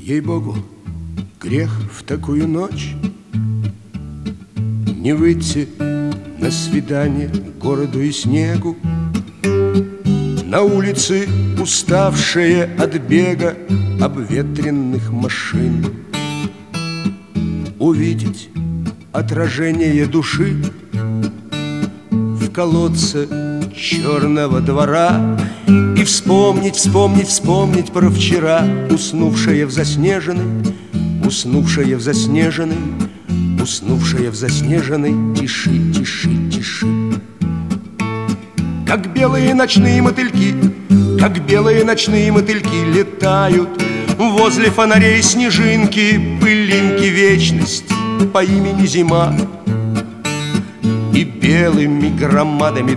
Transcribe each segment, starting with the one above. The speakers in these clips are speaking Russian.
Ей-богу, грех в такую ночь не выйти на свидание к городу и снегу. На улице, уставшие от бега обветренных машин, увидеть отражение души в колодце черного двора и вспомнить про вчера, уснувшая в заснеженной тиши. Как белые ночные мотыльки летают возле фонарей снежинки, пылинки вечности по имени зима. И белыми громадами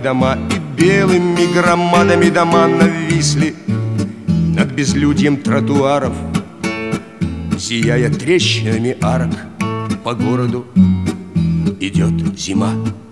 дома нависли над безлюдьем тротуаров, зияя трещинами арок. По городу идет зима.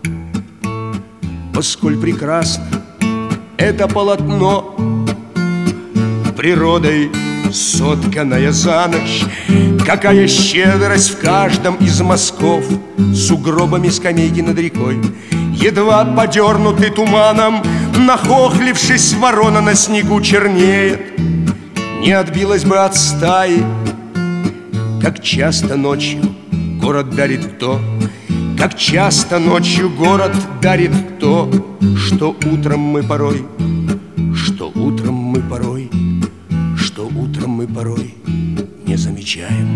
О, сколь прекрасно это полотно, природой сотканное за ночь! Какая щедрость в каждом из мазков, сугробами скамейки над рекой, едва подернутый туманом, нахохлившись, ворона на снегу чернеет. Не отбилась бы от стаи. Как часто ночью город дарит то, что утром мы порой не замечаем.